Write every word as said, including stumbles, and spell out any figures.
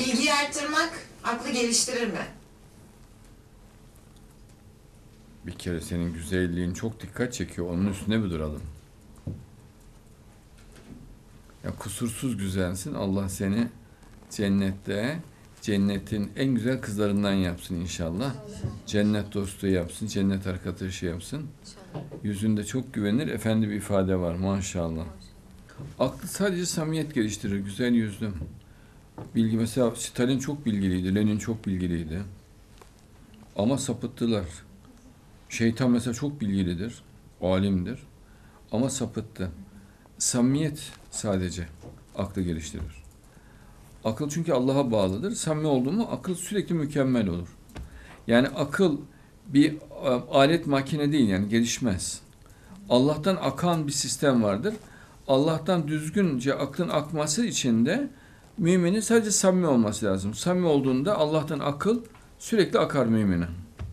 Bilgiyi arttırmak aklı geliştirir mi? Bir kere senin güzelliğin çok dikkat çekiyor. Onun üstüne bir duralım. Ya kusursuz güzelsin. Allah seni cennette, cennetin en güzel kızlarından yapsın inşallah. Cennet dostu yapsın, cennet arkadaşı yapsın. Yüzünde çok güvenir, efendi bir ifade var maşallah. Aklı sadece samimiyet geliştirir, güzel yüzlü. Bilgi mesela Stalin çok bilgiliydi, Lenin çok bilgiliydi. Ama sapıttılar. Şeytan mesela çok bilgilidir, alimdir. Ama sapıttı. Samimiyet sadece aklı geliştirir. Akıl çünkü Allah'a bağlıdır. Samimi oldu mu akıl sürekli mükemmel olur. Yani akıl bir alet makine değil, yani gelişmez. Allah'tan akan bir sistem vardır. Allah'tan düzgünce aklın akması için de müminin sadece samimi olması lazım. Samimi olduğunda Allah'tan akıl sürekli akar mümine.